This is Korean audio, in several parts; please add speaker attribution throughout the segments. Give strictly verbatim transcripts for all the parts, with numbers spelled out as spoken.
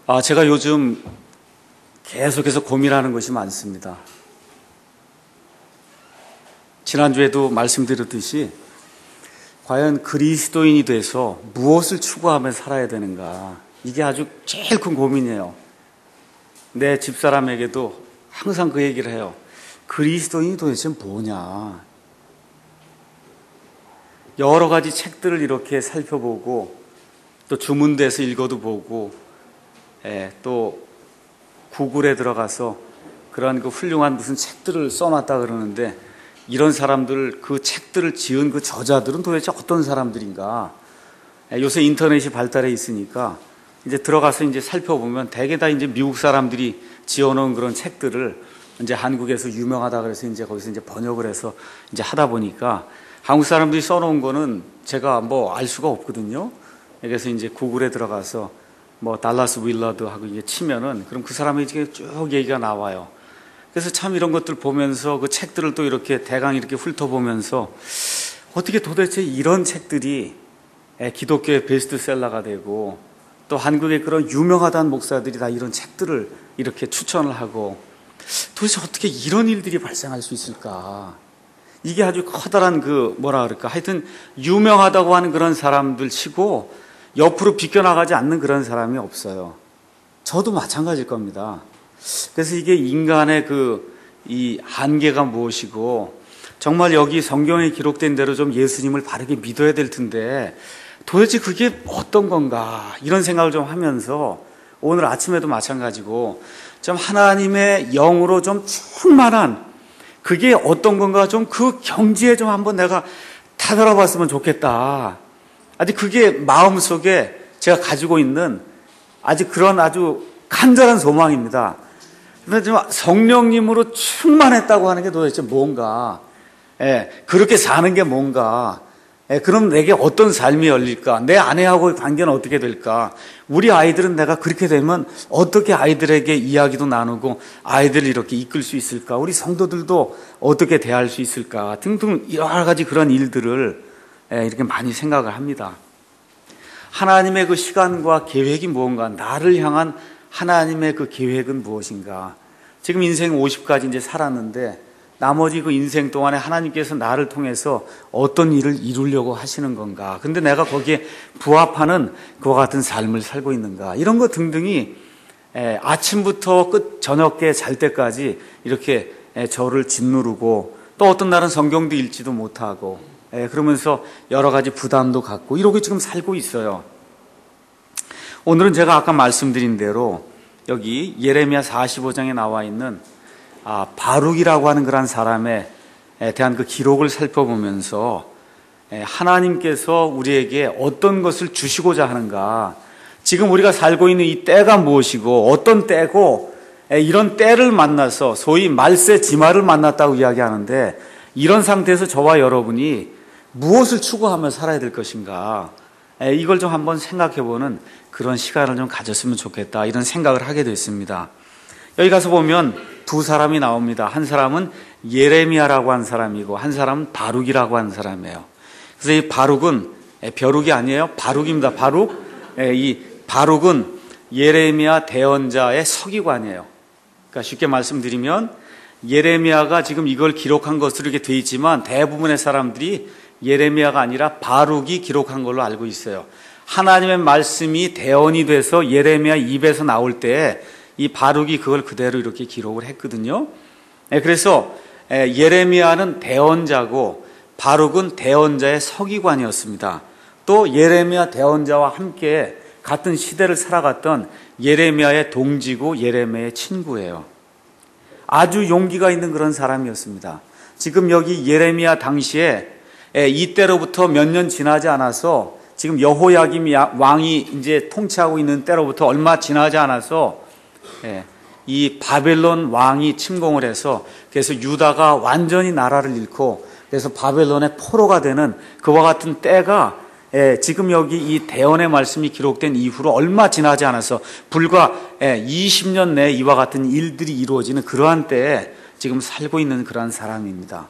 Speaker 1: 아, 제가 요즘 계속해서 고민하는 것이 많습니다. 지난주에도 말씀드렸듯이 과연 그리스도인이 돼서 무엇을 추구하며 살아야 되는가, 이게 아주 제일 큰 고민이에요. 내 집사람에게도 항상 그 얘기를 해요. 그리스도인이 도대체 뭐냐. 여러 가지 책들을 이렇게 살펴보고 또 주문대에서 읽어도 보고, 예, 또 구글에 들어가서 그런 그 훌륭한 무슨 책들을 써놨다 그러는데, 이런 사람들, 그 책들을 지은 그 저자들은 도대체 어떤 사람들인가. 예, 요새 인터넷이 발달해 있으니까 이제 들어가서 이제 살펴보면 대개 다 이제 미국 사람들이 지어놓은 그런 책들을 이제 한국에서 유명하다 그래서 이제 거기서 이제 번역을 해서 이제 하다 보니까 한국 사람들이 써놓은 거는 제가 뭐 알 수가 없거든요. 그래서 이제 구글에 들어가서 뭐 달라스 윌러드 하고 이게 치면은 그럼 그 사람의 쭉 얘기가 나와요. 그래서 참 이런 것들 보면서 그 책들을 또 이렇게 대강 이렇게 훑어보면서 어떻게 도대체 이런 책들이 기독교의 베스트셀러가 되고 또 한국의 그런 유명하다는 목사들이 다 이런 책들을 이렇게 추천을 하고 도대체 어떻게 이런 일들이 발생할 수 있을까? 이게 아주 커다란 그 뭐라 그럴까, 하여튼 유명하다고 하는 그런 사람들 치고 옆으로 비껴나가지 않는 그런 사람이 없어요. 저도 마찬가지일 겁니다. 그래서 이게 인간의 그 이 한계가 무엇이고, 정말 여기 성경에 기록된 대로 좀 예수님을 바르게 믿어야 될 텐데 도대체 그게 어떤 건가, 이런 생각을 좀 하면서 오늘 아침에도 마찬가지고 좀 하나님의 영으로 좀 충만한 그게 어떤 건가, 좀 그 경지에 좀 한번 내가 다다라봤으면 좋겠다. 아직 그게 마음속에 제가 가지고 있는 아직 그런 아주 간절한 소망입니다. 그런데 좀 성령님으로 충만했다고 하는 게 도대체 뭔가, 예, 그렇게 사는 게 뭔가, 예, 그럼 내게 어떤 삶이 열릴까? 내 아내하고의 관계는 어떻게 될까? 우리 아이들은 내가 그렇게 되면 어떻게 아이들에게 이야기도 나누고 아이들을 이렇게 이끌 수 있을까? 우리 성도들도 어떻게 대할 수 있을까? 등등 여러 가지 그런 일들을 예, 이렇게 많이 생각을 합니다. 하나님의 그 시간과 계획이 무언가, 나를 향한 하나님의 그 계획은 무엇인가? 지금 인생 오십까지 이제 살았는데 나머지 그 인생 동안에 하나님께서 나를 통해서 어떤 일을 이루려고 하시는 건가? 근데 내가 거기에 부합하는 그와 같은 삶을 살고 있는가? 이런 것 등등이 에, 아침부터 끝 저녁에 잘 때까지 이렇게 에, 저를 짓누르고, 또 어떤 날은 성경도 읽지도 못하고, 에, 그러면서 여러 가지 부담도 갖고 이러고 지금 살고 있어요. 오늘은 제가 아까 말씀드린 대로 여기 예레미야 사십오 장에 나와 있는 아, 바룩이라고 하는 그런 사람에 대한 그 기록을 살펴보면서 하나님께서 우리에게 어떤 것을 주시고자 하는가, 지금 우리가 살고 있는 이 때가 무엇이고 어떤 때고, 이런 때를 만나서 소위 말세 지마를 만났다고 이야기하는데, 이런 상태에서 저와 여러분이 무엇을 추구하며 살아야 될 것인가, 이걸 좀 한번 생각해보는 그런 시간을 좀 가졌으면 좋겠다, 이런 생각을 하게 됐습니다. 여기 가서 보면 두 사람이 나옵니다. 한 사람은 예레미야라고 한 사람이고 한 사람은 바룩이라고 한 사람이에요. 그래서 이 바룩은 벼룩이 아니에요. 바룩입니다. 바룩. 이 바룩은 예레미야 대언자의 서기관이에요. 그러니까 쉽게 말씀드리면 예레미야가 지금 이걸 기록한 것으로 이렇게 돼 있지만 대부분의 사람들이 예레미야가 아니라 바룩이 기록한 걸로 알고 있어요. 하나님의 말씀이 대언이 돼서 예레미야 입에서 나올 때 이 바룩이 그걸 그대로 이렇게 기록을 했거든요. 그래서 예레미야는 대언자고 바룩은 대언자의 서기관이었습니다. 또 예레미야 대언자와 함께 같은 시대를 살아갔던 예레미야의 동지고 예레미야의 친구예요. 아주 용기가 있는 그런 사람이었습니다. 지금 여기 예레미야 당시에 이때로부터 몇 년 지나지 않아서, 지금 여호야김 왕이 이제 통치하고 있는 때로부터 얼마 지나지 않아서 이 바벨론 왕이 침공을 해서, 그래서 유다가 완전히 나라를 잃고 그래서 바벨론의 포로가 되는 그와 같은 때가 지금 여기 이 대언의 말씀이 기록된 이후로 얼마 지나지 않아서 불과 이십 년 내에 이와 같은 일들이 이루어지는 그러한 때에 지금 살고 있는 그러한 사람입니다.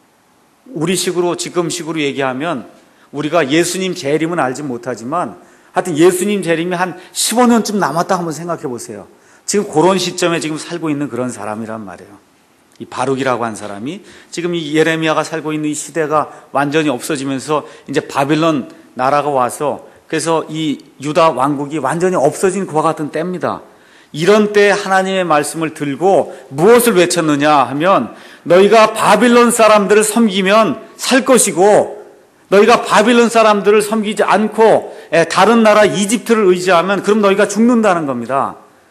Speaker 1: 우리식으로 지금식으로 얘기하면 우리가 예수님 재림은 알지 못하지만 하여튼 예수님 재림이 한 십오 년쯤 남았다 한번 생각해 보세요. 지금 그런 시점에 지금 살고 있는 그런 사람이란 말이에요. 이 바룩이라고 한 사람이 지금 이 예레미야가 살고 있는 이 시대가 완전히 없어지면서 이제 바빌론 나라가 와서 그래서 이 유다 왕국이 완전히 없어진 그와 같은 때입니다. 이런 때 하나님의 말씀을 들고 무엇을 외쳤느냐 하면 너희가 바빌론 사람들을 섬기면 살 것이고 너희가 바빌론 사람들을 섬기지 않고 다른 나라 이집트를 의지하면 그럼 너희가 죽는다는 겁니다.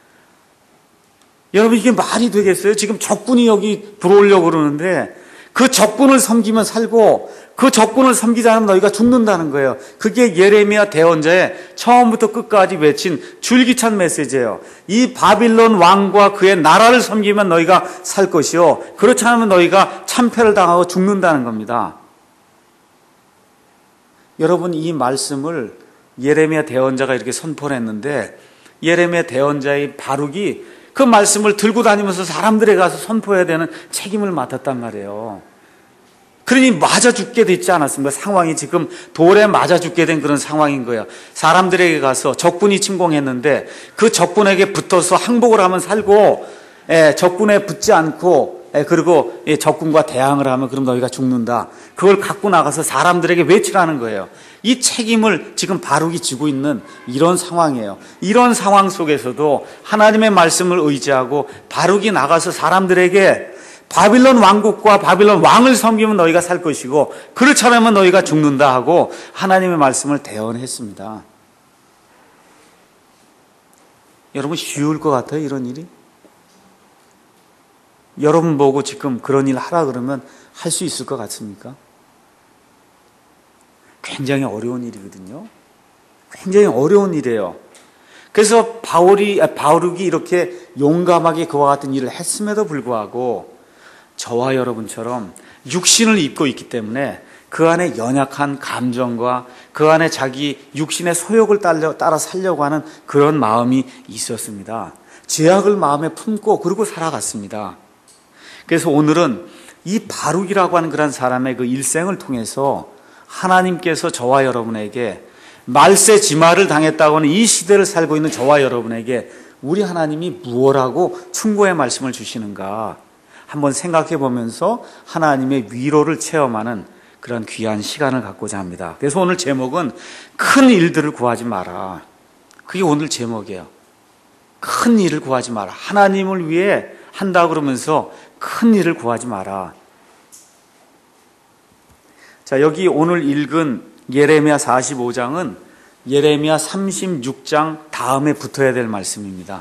Speaker 1: 여러분 이게 말이 되겠어요? 지금 적군이 여기 들어오려고 그러는데 그 적군을 섬기면 살고 그 적군을 섬기지 않으면 너희가 죽는다는 거예요. 그게 예레미야 대언자의 처음부터 끝까지 외친 줄기찬 메시지예요. 이 바빌론 왕과 그의 나라를 섬기면 너희가 살 것이요 그렇지 않으면 너희가 참패를 당하고 죽는다는 겁니다. 여러분 이 말씀을 예레미야 대언자가 이렇게 선포를 했는데 예레미야 대언자의 바룩이 그 말씀을 들고 다니면서 사람들에 가서 선포해야 되는 책임을 맡았단 말이에요. 그러니 맞아 죽게 됐지 않았습니까? 상황이 지금 돌에 맞아 죽게 된 그런 상황인 거예요. 사람들에게 가서 적군이 침공했는데 그 적군에게 붙어서 항복을 하면 살고 예, 적군에 붙지 않고 예, 그리고 예, 적군과 대항을 하면 그럼 너희가 죽는다. 그걸 갖고 나가서 사람들에게 외치라는 거예요. 이 책임을 지금 바룩이 지고 있는 이런 상황이에요. 이런 상황 속에서도 하나님의 말씀을 의지하고 바룩이 나가서 사람들에게 바빌론 왕국과 바빌론 왕을 섬기면 너희가 살 것이고 그렇지 않으면 너희가 죽는다 하고 하나님의 말씀을 대언했습니다. 여러분 쉬울 것 같아요, 이런 일이? 여러분 보고 지금 그런 일 하라 그러면 할 수 있을 것 같습니까? 굉장히 어려운 일이거든요. 굉장히 어려운 일이에요. 그래서 바울이, 바울이 이렇게 용감하게 그와 같은 일을 했음에도 불구하고 저와 여러분처럼 육신을 입고 있기 때문에 그 안에 연약한 감정과 그 안에 자기 육신의 소욕을 따라 살려고 하는 그런 마음이 있었습니다. 죄악을 마음에 품고 그러고 살아갔습니다. 그래서 오늘은 이 바룩이라고 하는 그런 사람의 그 일생을 통해서 하나님께서 저와 여러분에게 말세 지마를 당했다고 하는 이 시대를 살고 있는 저와 여러분에게 우리 하나님이 무엇하고 충고의 말씀을 주시는가 한번 생각해 보면서 하나님의 위로를 체험하는 그런 귀한 시간을 갖고자 합니다. 그래서 오늘 제목은 큰 일들을 구하지 마라. 그게 오늘 제목이에요. 큰 일을 구하지 마라. 하나님을 위해 한다 그러면서 큰 일을 구하지 마라. 자, 여기 오늘 읽은 예레미야 사십오 장은 예레미야 삼십육 장 다음에 붙어야 될 말씀입니다.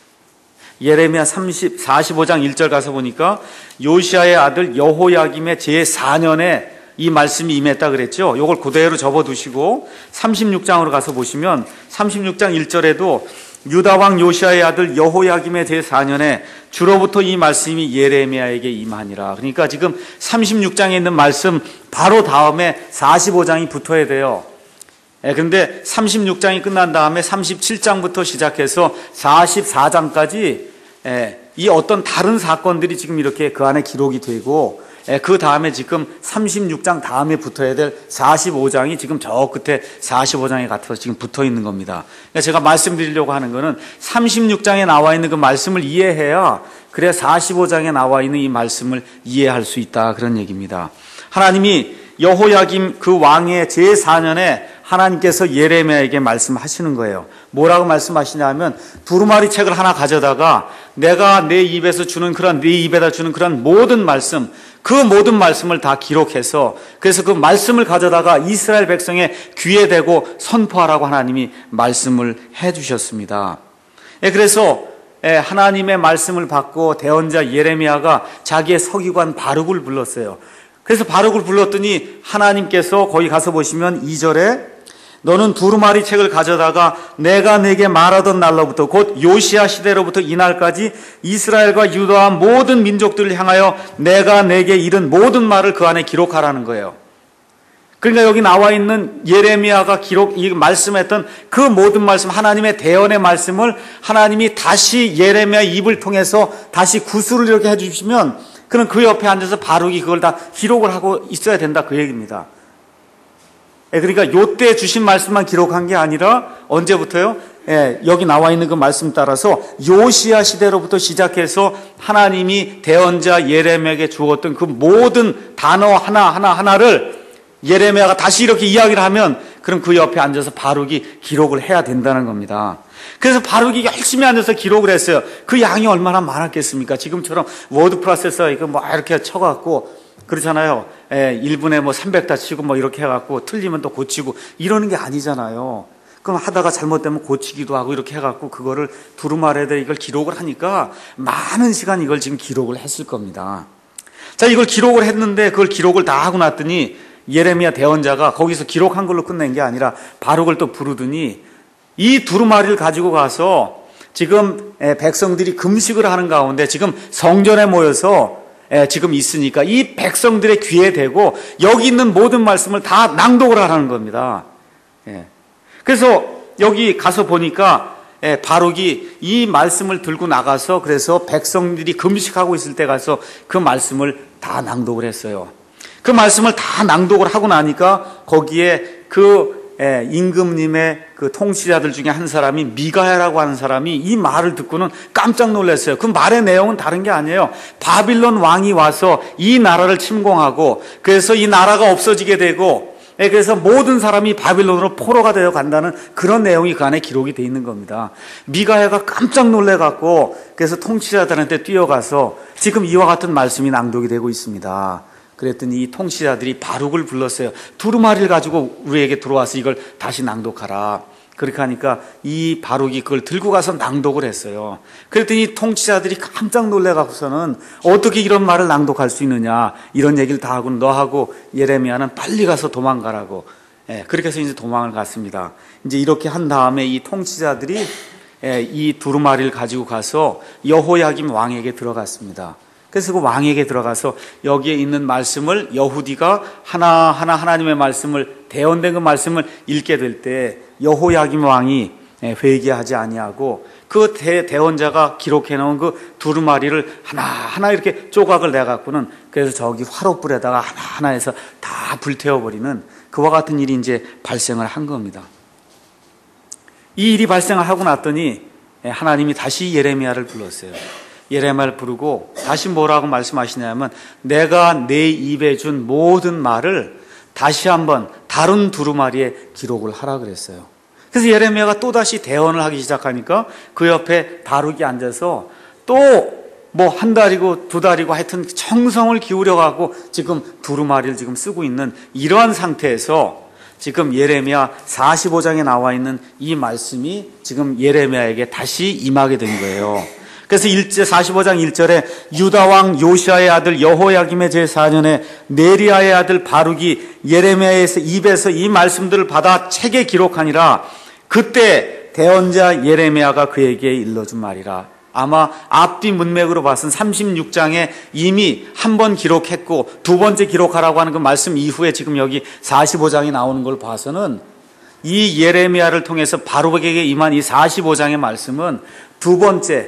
Speaker 1: 예레미야 삼십, 사십오 장 일 절 가서 보니까 요시야의 아들 여호야김의 제사 년에 이 말씀이 임했다 그랬죠. 이걸 그대로 접어두시고 삼십육 장으로 가서 보시면 삼십육 장 일 절에도 유다왕 요시야의 아들 여호야김의 제사 년에 주로부터 이 말씀이 예레미야에게 임하니라. 그러니까 지금 삼십육 장에 있는 말씀 바로 다음에 사십오 장이 붙어야 돼요. 그런데 삼십육 장이 끝난 다음에 삼십칠 장부터 시작해서 사십사 장까지 이 어떤 다른 사건들이 지금 이렇게 그 안에 기록이 되고 그 다음에 지금 삼십육 장 다음에 붙어야 될 사십오 장이 지금 저 끝에 사십오 장에 같아서 지금 붙어 있는 겁니다. 그러니까 제가 말씀드리려고 하는 거는 삼십육 장에 나와 있는 그 말씀을 이해해야 그래야 사십오 장에 나와 있는 이 말씀을 이해할 수 있다 그런 얘기입니다. 하나님이 여호야김 그 왕의 제사 년에 하나님께서 예레미야에게 말씀하시는 거예요. 뭐라고 말씀하시냐면 두루마리 책을 하나 가져다가 내가 내 입에서 주는 그런 네 입에다 주는 그런 모든 말씀 그 모든 말씀을 다 기록해서 그래서 그 말씀을 가져다가 이스라엘 백성의 귀에 대고 선포하라고 하나님이 말씀을 해 주셨습니다. 그래서 하나님의 말씀을 받고 대언자 예레미야가 자기의 서기관 바룩을 불렀어요. 그래서 바룩을 불렀더니 하나님께서 거기 가서 보시면 이 절에 너는 두루마리 책을 가져다가 내가 내게 말하던 날로부터 곧 요시야 시대로부터 이날까지 이스라엘과 유다와 모든 민족들을 향하여 내가 내게 이른 모든 말을 그 안에 기록하라는 거예요. 그러니까 여기 나와 있는 예레미야가 기록, 이 말씀했던 그 모든 말씀, 하나님의 대언의 말씀을 하나님이 다시 예레미야 입을 통해서 다시 구술을 이렇게 해주시면 그럼 그 옆에 앉아서 바룩이 그걸 다 기록을 하고 있어야 된다 그 얘기입니다. 예, 그러니까 요때 주신 말씀만 기록한 게 아니라 언제부터요? 예, 여기 나와 있는 그 말씀 따라서 요시야 시대로부터 시작해서 하나님이 대언자 예레미야에게 주었던 그 모든 단어 하나하나 하나를 예레미야가 다시 이렇게 이야기를 하면 그럼 그 옆에 앉아서 바룩이 기록을 해야 된다는 겁니다. 그래서 바룩이 열심히 앉아서 기록을 했어요. 그 양이 얼마나 많았겠습니까? 지금처럼 워드 프로세서 이거 뭐 이렇게 쳐갖고 그렇잖아요. 예, 일 분에 뭐 삼백 다 치고 뭐 이렇게 해갖고 틀리면 또 고치고 이러는 게 아니잖아요. 그럼 하다가 잘못되면 고치기도 하고 이렇게 해갖고 그거를 두루마리에다 이걸 기록을 하니까 많은 시간 이걸 지금 기록을 했을 겁니다. 자, 이걸 기록을 했는데 그걸 기록을 다 하고 났더니 예레미야 대언자가 거기서 기록한 걸로 끝낸 게 아니라 바룩을 또 부르더니 이 두루마리를 가지고 가서 지금 백성들이 금식을 하는 가운데 지금 성전에 모여서 지금 있으니까 이 백성들의 귀에 대고 여기 있는 모든 말씀을 다 낭독을 하라는 겁니다. 그래서 여기 가서 보니까 바룩이 이 말씀을 들고 나가서 그래서 백성들이 금식하고 있을 때 가서 그 말씀을 다 낭독을 했어요. 그 말씀을 다 낭독을 하고 나니까 거기에 그 임금님의 그 통치자들 중에 한 사람이 미가야라고 하는 사람이 이 말을 듣고는 깜짝 놀랐어요. 그 말의 내용은 다른 게 아니에요. 바빌론 왕이 와서 이 나라를 침공하고 그래서 이 나라가 없어지게 되고 그래서 모든 사람이 바빌론으로 포로가 되어 간다는 그런 내용이 그 안에 기록이 되어 있는 겁니다. 미가야가 깜짝 놀래갖고 그래서 통치자들한테 뛰어가서 지금 이와 같은 말씀이 낭독이 되고 있습니다. 그랬더니 이 통치자들이 바룩을 불렀어요. 두루마리를 가지고 우리에게 들어와서 이걸 다시 낭독하라. 그렇게 하니까 이 바룩이 그걸 들고 가서 낭독을 했어요. 그랬더니 통치자들이 깜짝 놀래갖고서는 어떻게 이런 말을 낭독할 수 있느냐 이런 얘기를 다 하고 너하고 예레미야는 빨리 가서 도망가라고. 예, 그렇게 해서 이제 도망을 갔습니다. 이제 이렇게 한 다음에 이 통치자들이 예, 이 두루마리를 가지고 가서 여호야김 왕에게 들어갔습니다. 그래서 그 왕에게 들어가서 여기에 있는 말씀을 여후디가 하나하나 하나님의 말씀을 대언된 그 말씀을 읽게 될 때 여호야김 왕이 회개하지 아니하고 그 대, 대언자가 기록해 놓은 그 두루마리를 하나하나 이렇게 조각을 내갖고는 그래서 저기 화롯불에다가 하나하나 해서 다 불태워버리는 그와 같은 일이 이제 발생을 한 겁니다. 이 일이 발생을 하고 났더니 하나님이 다시 예레미야를 불렀어요. 예레미야를 부르고 다시 뭐라고 말씀하시냐면 내가 내 입에 준 모든 말을 다시 한번 다른 두루마리에 기록을 하라 그랬어요. 그래서 예레미야가 또다시 대언을 하기 시작하니까 그 옆에 바룩이 앉아서 또 뭐 한 달이고 두 달이고 하여튼 정성을 기울여가고 지금 두루마리를 지금 쓰고 있는 이러한 상태에서 지금 예레미야 사십오 장에 나와 있는 이 말씀이 지금 예레미야에게 다시 임하게 된 거예요. 그래서 사십오 장 일 절에 유다왕 요시아의 아들 여호야김의 제사 년에 네리야의 아들 바룩이 예레미야의 입에서 이 말씀들을 받아 책에 기록하니라. 그때 대언자 예레미야가 그에게 일러준 말이라. 아마 앞뒤 문맥으로 봐서는 삼십육 장에 이미 한 번 기록했고 두 번째 기록하라고 하는 그 말씀 이후에 지금 여기 사십오 장이 나오는 걸 봐서는 이 예레미야를 통해서 바룩에게 임한 이 사십오 장의 말씀은 두 번째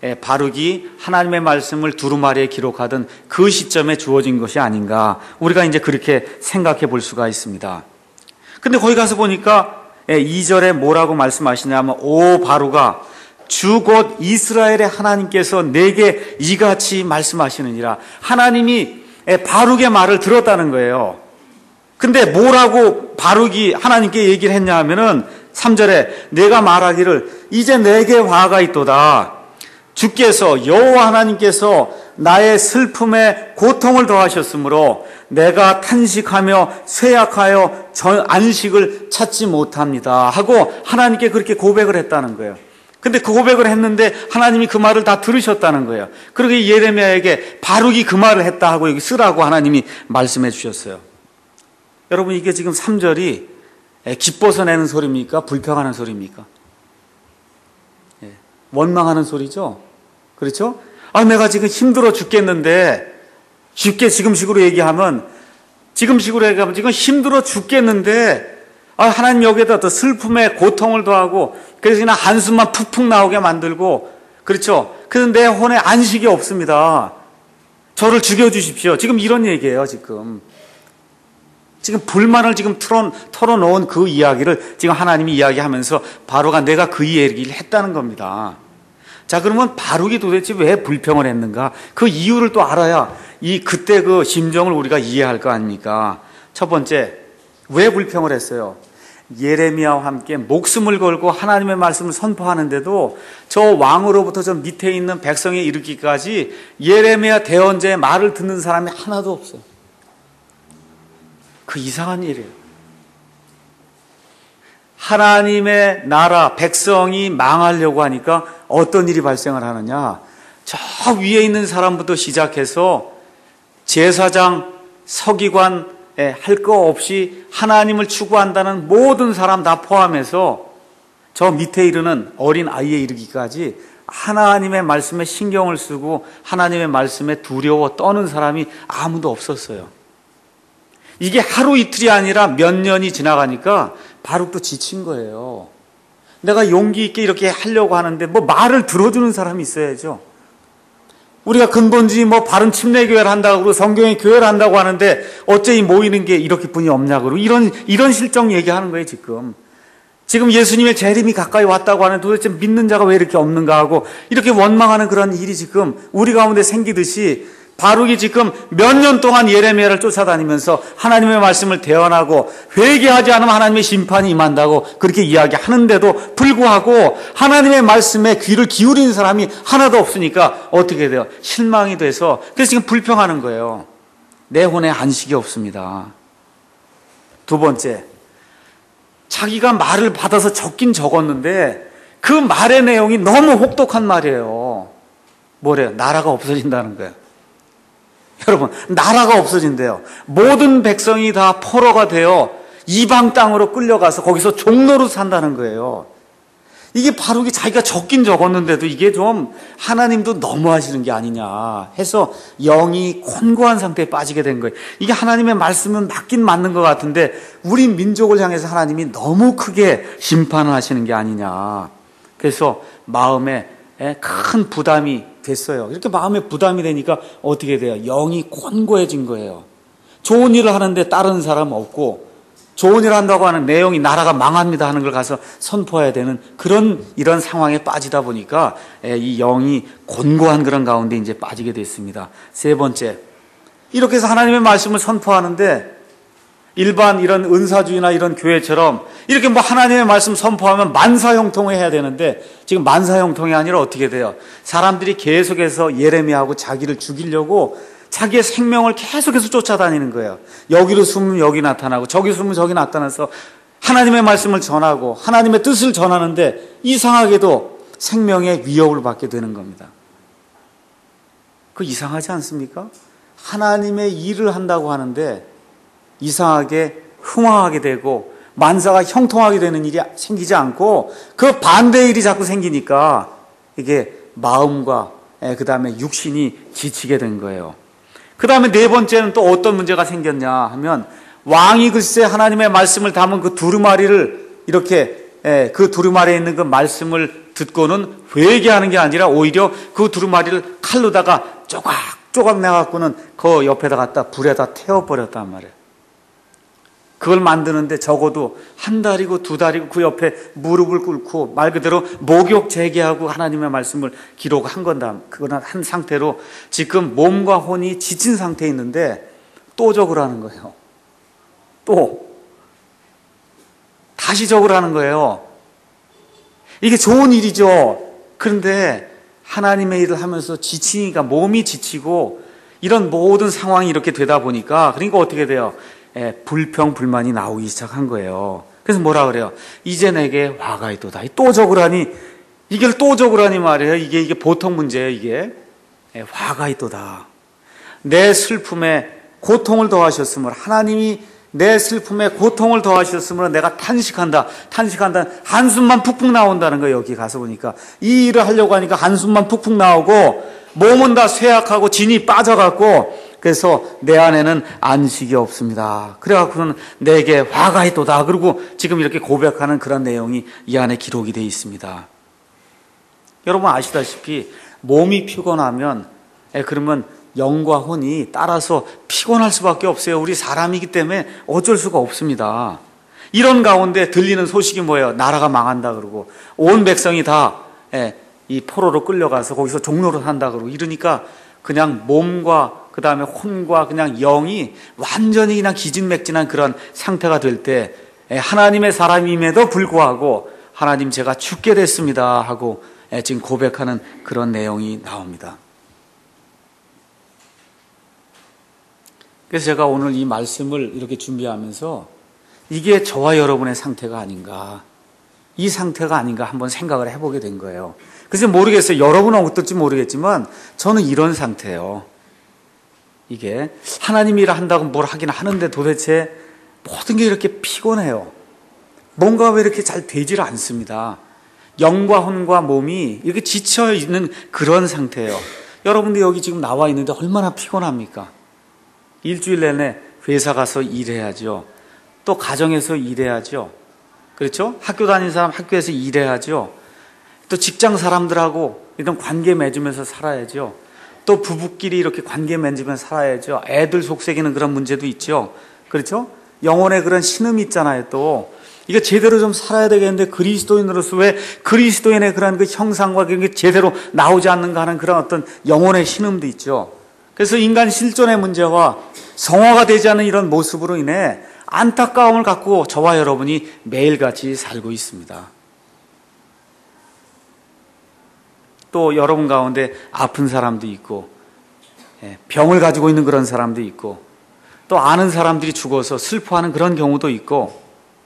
Speaker 1: 바룩이 하나님의 말씀을 두루마리에 기록하던 그 시점에 주어진 것이 아닌가 우리가 이제 그렇게 생각해 볼 수가 있습니다. 근데 거기 가서 보니까 이 절에 뭐라고 말씀하시냐면 오 바룩아 주 곧 이스라엘의 하나님께서 내게 이같이 말씀하시느니라. 하나님이 바룩의 말을 들었다는 거예요. 근데 뭐라고 바룩이 하나님께 얘기를 했냐 하면은 삼 절에 내가 말하기를 이제 내게 화가 있도다. 주께서 여호와 하나님께서 나의 슬픔에 고통을 더하셨으므로 내가 탄식하며 쇠약하여 안식을 찾지 못합니다 하고 하나님께 그렇게 고백을 했다는 거예요. 근데 그 고백을 했는데 하나님이 그 말을 다 들으셨다는 거예요. 그러게 예레미야에게 바룩이 그 말을 했다 하고 여기 쓰라고 하나님이 말씀해 주셨어요. 여러분 이게 지금 삼 절이 기뻐서 내는 소리입니까? 불평하는 소리입니까? 원망하는 소리죠. 그렇죠? 아, 내가 지금 힘들어 죽겠는데 쉽게 지금식으로 얘기하면 지금식으로 얘기하면 지금 힘들어 죽겠는데 아, 하나님 여기에다 더 슬픔에 고통을 더하고 그래서 그냥 한숨만 푹푹 나오게 만들고 그렇죠? 그래서 내 혼에 안식이 없습니다. 저를 죽여주십시오. 지금 이런 얘기예요. 지금 지금 불만을 지금 털어, 털어놓은 그 이야기를 지금 하나님이 이야기하면서 바로가 내가 그 얘기를 했다는 겁니다. 자, 그러면 바룩이 도대체 왜 불평을 했는가? 그 이유를 또 알아야 이 그때 그 심정을 우리가 이해할 거 아닙니까? 첫 번째, 왜 불평을 했어요? 예레미야와 함께 목숨을 걸고 하나님의 말씀을 선포하는데도 저 왕으로부터 저 밑에 있는 백성에 이르기까지 예레미야 대언자의 말을 듣는 사람이 하나도 없어요. 그 이상한 일이에요. 하나님의 나라, 백성이 망하려고 하니까 어떤 일이 발생을 하느냐? 저 위에 있는 사람부터 시작해서 제사장, 서기관, 할 거 없이 하나님을 추구한다는 모든 사람 다 포함해서 저 밑에 이르는 어린 아이에 이르기까지 하나님의 말씀에 신경을 쓰고 하나님의 말씀에 두려워 떠는 사람이 아무도 없었어요. 이게 하루 이틀이 아니라 몇 년이 지나가니까 바룩도 지친 거예요. 내가 용기 있게 이렇게 하려고 하는데 뭐 말을 들어주는 사람이 있어야죠. 우리가 근본주의 뭐 바른 침례교회를 한다고 그러고 성경의 교회를 한다고 하는데 어째 이 모이는 게 이렇게 뿐이 없냐 그러고 이런 이런 실정 얘기하는 거예요. 지금 지금 예수님의 재림이 가까이 왔다고 하는데 도대체 믿는 자가 왜 이렇게 없는가 하고 이렇게 원망하는 그런 일이 지금 우리 가운데 생기듯이 바룩이 지금 몇 년 동안 예레미야를 쫓아다니면서 하나님의 말씀을 대언하고 회개하지 않으면 하나님의 심판이 임한다고 그렇게 이야기하는데도 불구하고 하나님의 말씀에 귀를 기울이는 사람이 하나도 없으니까 어떻게 돼요? 실망이 돼서 그래서 지금 불평하는 거예요. 내 혼에 안식이 없습니다. 두 번째, 자기가 말을 받아서 적긴 적었는데 그 말의 내용이 너무 혹독한 말이에요. 뭐래요? 나라가 없어진다는 거예요. 여러분, 나라가 없어진대요. 모든 백성이 다 포로가 되어 이방 땅으로 끌려가서 거기서 종로로 산다는 거예요. 이게 바룩이 자기가 적긴 적었는데도 이게 좀 하나님도 너무하시는 게 아니냐 해서 영이 곤고한 상태에 빠지게 된 거예요. 이게 하나님의 말씀은 맞긴 맞는 것 같은데 우리 민족을 향해서 하나님이 너무 크게 심판을 하시는 게 아니냐. 그래서 마음에 큰 부담이 됐어요. 이렇게 마음에 부담이 되니까 어떻게 돼요? 영이 곤고해진 거예요. 좋은 일을 하는데 따르는 사람 없고 좋은 일을 한다고 하는 내용이 나라가 망합니다 하는 걸 가서 선포해야 되는 그런 이런 상황에 빠지다 보니까 이 영이 곤고한 그런 가운데 이제 빠지게 됐습니다. 세 번째, 이렇게 해서 하나님의 말씀을 선포하는데 일반 이런 은사주의나 이런 교회처럼 이렇게 뭐 하나님의 말씀 선포하면 만사형통을 해야 되는데 지금 만사형통이 아니라 어떻게 돼요? 사람들이 계속해서 예레미야하고 자기를 죽이려고 자기의 생명을 계속해서 쫓아다니는 거예요. 여기로 숨으면 여기 나타나고 저기 숨으면 저기 나타나서 하나님의 말씀을 전하고 하나님의 뜻을 전하는데 이상하게도 생명의 위협을 받게 되는 겁니다. 그 이상하지 않습니까? 하나님의 일을 한다고 하는데 이상하게 흥황하게 되고 만사가 형통하게 되는 일이 생기지 않고 그 반대의 일이 자꾸 생기니까 이게 마음과 그 다음에 육신이 지치게 된 거예요. 그 다음에 네 번째는 또 어떤 문제가 생겼냐 하면 왕이 글쎄 하나님의 말씀을 담은 그 두루마리를 이렇게 그 두루마리에 있는 그 말씀을 듣고는 회개하는 게 아니라 오히려 그 두루마리를 칼로다가 조각조각 내갖고는 그 옆에다 갖다 불에다 태워버렸단 말이에요. 그걸 만드는데 적어도 한 달이고 두 달이고 그 옆에 무릎을 꿇고 말 그대로 목욕 재개하고 하나님의 말씀을 기록한 건다. 그거는 한 상태로 지금 몸과 혼이 지친 상태에 있는데 또 적으라는 거예요. 또 다시 적으라는 거예요. 이게 좋은 일이죠. 그런데 하나님의 일을 하면서 지치니까 몸이 지치고 이런 모든 상황이 이렇게 되다 보니까 그러니까 어떻게 돼요? 예, 불평, 불만이 나오기 시작한 거예요. 그래서 뭐라 그래요? 이제 내게 화가 있도다. 또 적으라니, 이걸 또 적으라니 말이에요. 이게, 이게 보통 문제예요, 이게. 예, 화가 있도다. 내 슬픔에 고통을 더하셨으므로, 하나님이 내 슬픔에 고통을 더하셨으므로 내가 탄식한다. 탄식한다. 한숨만 푹푹 나온다는 거예요, 여기 가서 보니까. 이 일을 하려고 하니까 한숨만 푹푹 나오고, 몸은 다 쇠약하고 진이 빠져갖고, 그래서 내 안에는 안식이 없습니다. 그래갖고는 내게 화가 있도다. 그리고 지금 이렇게 고백하는 그런 내용이 이 안에 기록이 되어 있습니다. 여러분 아시다시피 몸이 피곤하면 그러면 영과 혼이 따라서 피곤할 수밖에 없어요. 우리 사람이기 때문에 어쩔 수가 없습니다. 이런 가운데 들리는 소식이 뭐예요? 나라가 망한다 그러고 온 백성이 다 이 포로로 끌려가서 거기서 종로로 산다 그러고 이러니까 그냥 몸과 그 다음에 혼과 그냥 영이 완전히 그냥 기진맥진한 그런 상태가 될 때 하나님의 사람임에도 불구하고 하나님 제가 죽게 됐습니다 하고 지금 고백하는 그런 내용이 나옵니다. 그래서 제가 오늘 이 말씀을 이렇게 준비하면서 이게 저와 여러분의 상태가 아닌가, 이 상태가 아닌가 한번 생각을 해보게 된 거예요. 그래서 모르겠어요. 여러분은 어떨지 모르겠지만 저는 이런 상태예요. 이게 하나님이 일을 한다고 뭘 하긴 하는데 도대체 모든 게 이렇게 피곤해요. 뭔가 왜 이렇게 잘 되질 않습니다. 영과 혼과 몸이 이렇게 지쳐 있는 그런 상태예요. 여러분들 여기 지금 나와 있는데 얼마나 피곤합니까? 일주일 내내 회사 가서 일해야죠. 또 가정에서 일해야죠. 그렇죠? 학교 다니는 사람 학교에서 일해야죠. 또 직장 사람들하고 이런 관계 맺으면서 살아야죠. 또 부부끼리 이렇게 관계 맺으면서 살아야죠. 애들 속삭이는 그런 문제도 있죠. 그렇죠? 영혼의 그런 신음이 있잖아요. 또 이거 제대로 좀 살아야 되겠는데 그리스도인으로서 왜 그리스도인의 그런 그 형상과 그런 게 제대로 나오지 않는가 하는 그런 어떤 영혼의 신음도 있죠. 그래서 인간 실존의 문제와 성화가 되지 않는 이런 모습으로 인해 안타까움을 갖고 저와 여러분이 매일같이 살고 있습니다. 또 여러분 가운데 아픈 사람도 있고 병을 가지고 있는 그런 사람도 있고 또 아는 사람들이 죽어서 슬퍼하는 그런 경우도 있고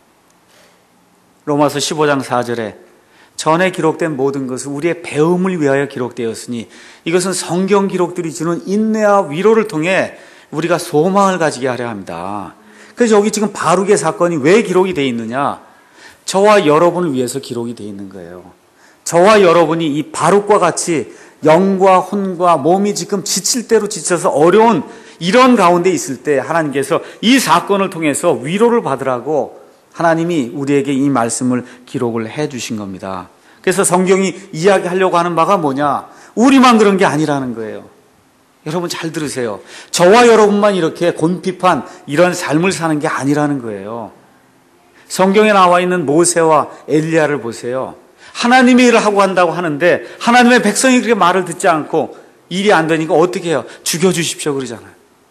Speaker 1: 로마서 십오 장 사 절에 전에 기록된 모든 것은 우리의 배움을 위하여 기록되었으니 이것은 성경 기록들이 주는 인내와 위로를 통해 우리가 소망을 가지게 하려 합니다. 그래서 여기 지금 바룩의 사건이 왜 기록이 되어 있느냐? 저와 여러분을 위해서 기록이 되어 있는 거예요. 저와 여러분이 이 바룩과 같이 영과 혼과 몸이 지금 지칠 대로 지쳐서 어려운 이런 가운데 있을 때 하나님께서 이 사건을 통해서 위로를 받으라고 하나님이 우리에게 이 말씀을 기록을 해 주신 겁니다. 그래서 성경이 이야기하려고 하는 바가 뭐냐? 우리만 그런 게 아니라는 거예요. 여러분 잘 들으세요. 저와 여러분만 이렇게 곤핍한 이런 삶을 사는 게 아니라는 거예요. 성경에 나와 있는 모세와 엘리야를 보세요. 하나님의 일을 하고 한다고 하는데 하나님의 백성이 그렇게 말을 듣지 않고 일이 안 되니까 어떻게 해요? 죽여주십시오 그러잖아요.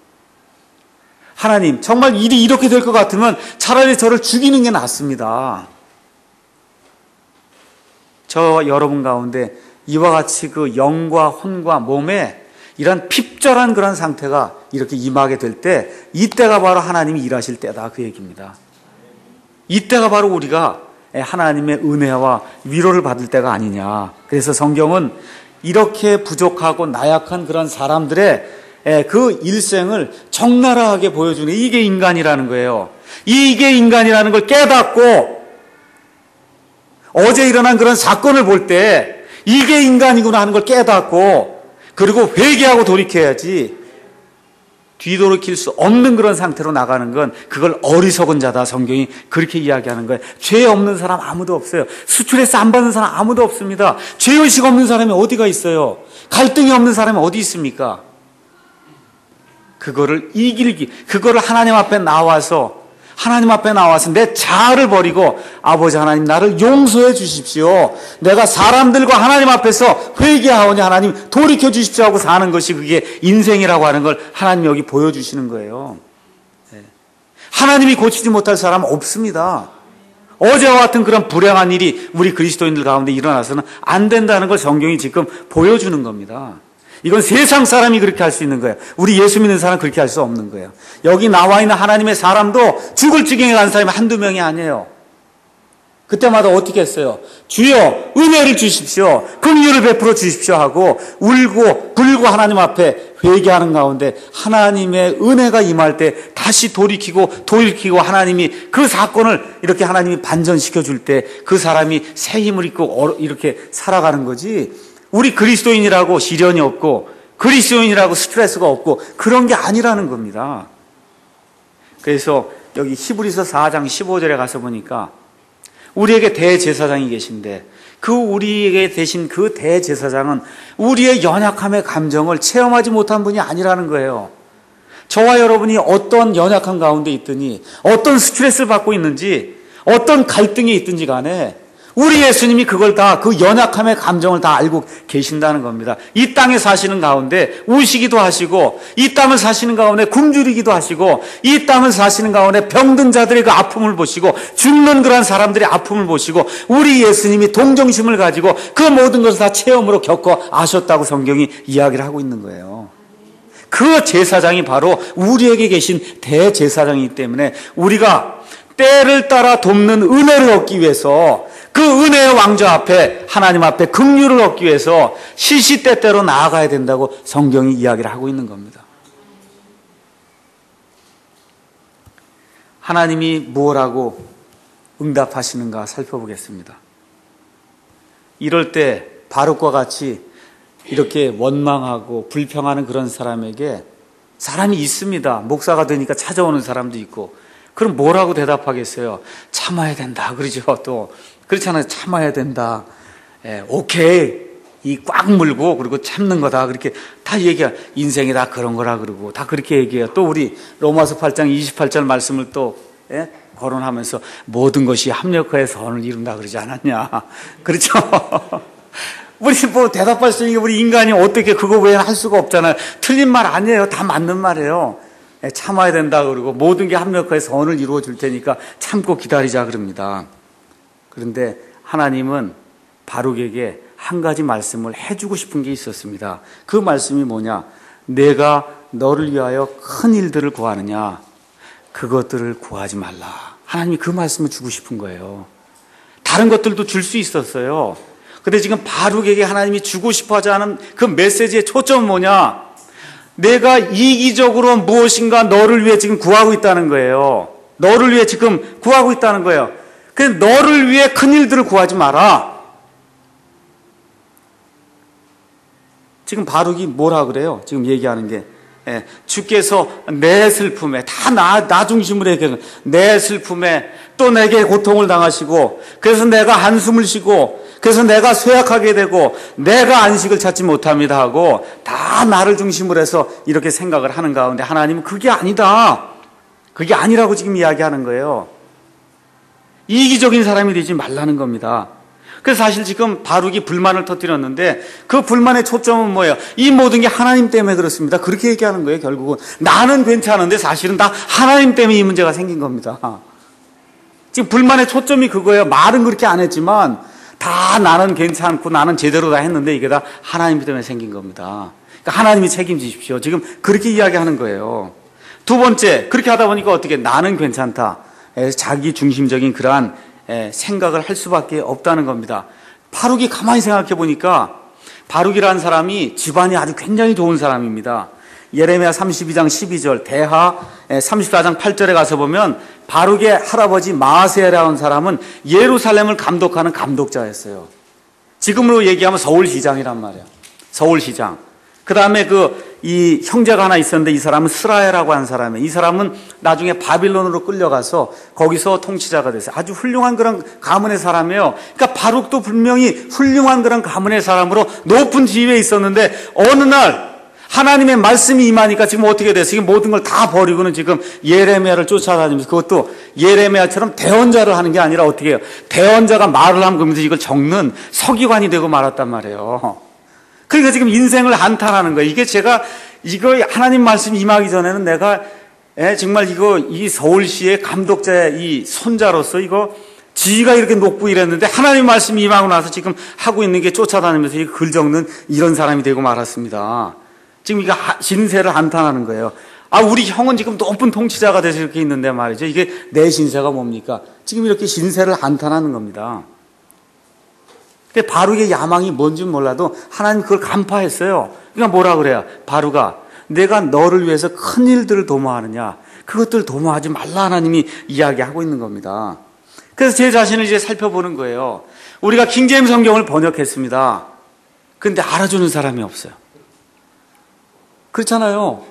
Speaker 1: 하나님 정말 일이 이렇게 될 것 같으면 차라리 저를 죽이는 게 낫습니다. 저와 여러분 가운데 이와 같이 그 영과 혼과 몸에 이런 핍절한 그런 상태가 이렇게 임하게 될 때 이때가 바로 하나님이 일하실 때다 그 얘기입니다. 이때가 바로 우리가 하나님의 은혜와 위로를 받을 때가 아니냐. 그래서 성경은 이렇게 부족하고 나약한 그런 사람들의 그 일생을 적나라하게 보여주는 이게 인간이라는 거예요. 이게 인간이라는 걸 깨닫고 어제 일어난 그런 사건을 볼 때 이게 인간이구나 하는 걸 깨닫고 그리고 회개하고 돌이켜야지 뒤돌이킬 수 없는 그런 상태로 나가는 건 그걸 어리석은 자다. 성경이 그렇게 이야기하는 거예요. 죄 없는 사람 아무도 없어요. 수출에서 안 받는 사람 아무도 없습니다. 죄의식 없는 사람이 어디가 있어요? 갈등이 없는 사람이 어디 있습니까? 그거를 이길기, 그거를 하나님 앞에 나와서 하나님 앞에 나와서 내 자아를 버리고 아버지 하나님 나를 용서해 주십시오. 내가 사람들과 하나님 앞에서 회개하오니 하나님 돌이켜 주십시오 하고 사는 것이 그게 인생이라고 하는 걸 하나님이 여기 보여주시는 거예요. 네. 하나님이 고치지 못할 사람은 없습니다. 어제와 같은 그런 불행한 일이 우리 그리스도인들 가운데 일어나서는 안 된다는 걸 성경이 지금 보여주는 겁니다. 이건 세상 사람이 그렇게 할 수 있는 거예요. 우리 예수 믿는 사람은 그렇게 할 수 없는 거예요. 여기 나와 있는 하나님의 사람도 죽을 지경에 간 사람이 한두 명이 아니에요. 그때마다 어떻게 했어요? 주여 은혜를 주십시오. 긍휼을 베풀어 주십시오 하고 울고 불고 하나님 앞에 회개하는 가운데 하나님의 은혜가 임할 때 다시 돌이키고 돌이키고 하나님이 그 사건을 이렇게 하나님이 반전시켜 줄 때 그 사람이 새 힘을 입고 이렇게 살아가는 거지. 우리 그리스도인이라고 시련이 없고 그리스도인이라고 스트레스가 없고 그런 게 아니라는 겁니다. 그래서 여기 히브리서 사 장 십오 절에 가서 보니까 우리에게 대제사장이 계신데 그 우리에게 되신 그 대제사장은 우리의 연약함의 감정을 체험하지 못한 분이 아니라는 거예요. 저와 여러분이 어떤 연약함 가운데 있더니 어떤 스트레스를 받고 있는지 어떤 갈등이 있든지 간에 우리 예수님이 그걸 다, 그 연약함의 감정을 다 알고 계신다는 겁니다. 이 땅에 사시는 가운데 우시기도 하시고, 이 땅을 사시는 가운데 굶주리기도 하시고, 이 땅을 사시는 가운데 병든 자들의 그 아픔을 보시고, 죽는 그런 사람들의 아픔을 보시고, 우리 예수님이 동정심을 가지고 그 모든 것을 다 체험으로 겪어 아셨다고 성경이 이야기를 하고 있는 거예요. 그 제사장이 바로 우리에게 계신 대제사장이기 때문에 우리가 때를 따라 돕는 은혜를 얻기 위해서 그 은혜의 왕좌 앞에 하나님 앞에 긍휼을 얻기 위해서 시시때때로 나아가야 된다고 성경이 이야기를 하고 있는 겁니다. 하나님이 무엇라고 응답하시는가 살펴보겠습니다. 이럴 때 바룩과 같이 이렇게 원망하고 불평하는 그런 사람에게 사람이 있습니다. 목사가 되니까 찾아오는 사람도 있고, 그럼 뭐라고 대답하겠어요? 참아야 된다 그러죠. 또 그렇잖아요. 참아야 된다. 예, 오케이. 이 꽉 물고 그리고 참는 거다. 그렇게 다 얘기해요. 인생이 다 그런 거라 그러고 다 그렇게 얘기해요. 또 우리 로마서 팔 장 이십팔 절 말씀을 또 예? 거론하면서 모든 것이 합력하여 선을 이룬다 그러지 않았냐. 그렇죠? 우리 뭐 대답할 수 있는 게 우리 인간이 어떻게 그거 외에는 할 수가 없잖아요. 틀린 말 아니에요. 다 맞는 말이에요. 참아야 된다 그러고 모든 게 합력하여 선을 이루어 줄 테니까 참고 기다리자 그럽니다. 그런데 하나님은 바룩에게 한 가지 말씀을 해주고 싶은 게 있었습니다. 그 말씀이 뭐냐? 내가 너를 위하여 큰 일들을 구하느냐? 그것들을 구하지 말라. 하나님이 그 말씀을 주고 싶은 거예요. 다른 것들도 줄 수 있었어요. 근데 지금 바룩에게 하나님이 주고 싶어 하지 않은 그 메시지의 초점은 뭐냐? 내가 이기적으로 무엇인가 너를 위해 지금 구하고 있다는 거예요. 너를 위해 지금 구하고 있다는 거예요. 그래서 너를 위해 큰 일들을 구하지 마라. 지금 바룩이 뭐라 그래요? 지금 얘기하는 게. 예, 주께서 내 슬픔에 다 나, 나 중심으로 얘기하는 내 슬픔에 또 내게 고통을 당하시고 그래서 내가 한숨을 쉬고 그래서 내가 쇠약하게 되고 내가 안식을 찾지 못합니다 하고 다 나를 중심으로 해서 이렇게 생각을 하는 가운데 하나님은 그게 아니다. 그게 아니라고 지금 이야기하는 거예요. 이기적인 사람이 되지 말라는 겁니다. 그래서 사실 지금 바룩이 불만을 터뜨렸는데 그 불만의 초점은 뭐예요? 이 모든 게 하나님 때문에 그렇습니다. 그렇게 얘기하는 거예요. 결국은 나는 괜찮은데 사실은 다 하나님 때문에 이 문제가 생긴 겁니다. 지금 불만의 초점이 그거예요. 말은 그렇게 안 했지만 다 나는 괜찮고 나는 제대로 다 했는데 이게 다 하나님 때문에 생긴 겁니다. 그러니까 하나님이 책임지십시오. 지금 그렇게 이야기하는 거예요. 두 번째, 그렇게 하다 보니까 어떻게 나는 괜찮다. 자기 중심적인 그러한 생각을 할 수밖에 없다는 겁니다. 바룩이 가만히 생각해 보니까 바룩이라는 사람이 집안이 아주 굉장히 좋은 사람입니다. 예레미야 삼십이 장 십이 절, 대하 삼십사 장 팔 절에 가서 보면 바룩의 할아버지 마아세야라는 사람은 예루살렘을 감독하는 감독자였어요. 지금으로 얘기하면 서울시장이란 말이에요. 서울시장. 그 다음에 그 이 형제가 하나 있었는데 이 사람은 스라야라고 하는 사람이에요. 이 사람은 나중에 바빌론으로 끌려가서 거기서 통치자가 됐어요. 아주 훌륭한 그런 가문의 사람이에요. 그러니까 바룩도 분명히 훌륭한 그런 가문의 사람으로 높은 지위에 있었는데 어느 날 하나님의 말씀이 임하니까 지금 어떻게 됐어요? 지금 모든 걸 다 버리고는 지금 예레미야를 쫓아다니면서 그것도 예레미야처럼 대언자를 하는 게 아니라 어떻게 해요? 대언자가 말을 하면 그러면서 이걸 적는 서기관이 되고 말았단 말이에요. 그러니까 지금 인생을 한탄하는 거예요. 이게 제가 이거 하나님 말씀 임하기 전에는 내가 예, 정말 이거 이 서울시의 감독자의 이 손자로서 이거 지위가 이렇게 높고 이랬는데 하나님 말씀이 임하고 나서 지금 하고 있는 게 쫓아다니면서 이 글 적는 이런 사람이 되고 말았습니다. 지금 이거 신세를 한탄하는 거예요. 아, 우리 형은 지금 높은 통치자가 돼서 이렇게 있는데 말이죠. 이게 내 신세가 뭡니까? 지금 이렇게 신세를 한탄하는 겁니다. 근데 바룩의 야망이 뭔지 몰라도 하나님 그걸 간파했어요. 그러니까 뭐라 그래요? 바룩아, 내가 너를 위해서 큰 일들을 도모하느냐? 그것들을 도모하지 말라 하나님이 이야기하고 있는 겁니다. 그래서 제 자신을 이제 살펴보는 거예요. 우리가 킹제임스 성경을 번역했습니다. 근데 알아주는 사람이 없어요. 그렇잖아요.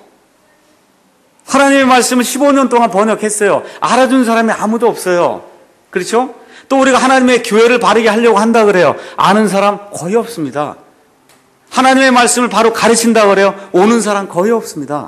Speaker 1: 하나님의 말씀을 십오 년 동안 번역했어요. 알아주는 사람이 아무도 없어요. 그렇죠? 또 우리가 하나님의 교회를 바르게 하려고 한다 그래요. 아는 사람 거의 없습니다. 하나님의 말씀을 바로 가르친다 그래요. 오는 사람 거의 없습니다.